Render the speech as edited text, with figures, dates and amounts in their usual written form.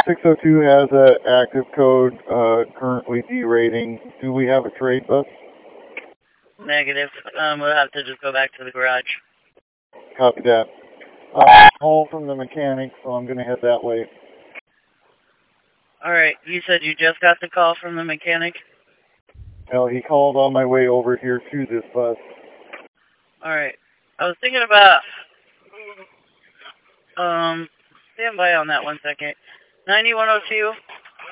602 has an active code, currently D rating. Do we have a trade bus? Negative. We'll have to just go back to the garage. Copy that. Call from the mechanic, so I'm going to head that way. Alright, you said you just got the call from the mechanic? Well, he called on my way over here to this bus. Alright. I was thinking about... stand by on that 1 second. 9102,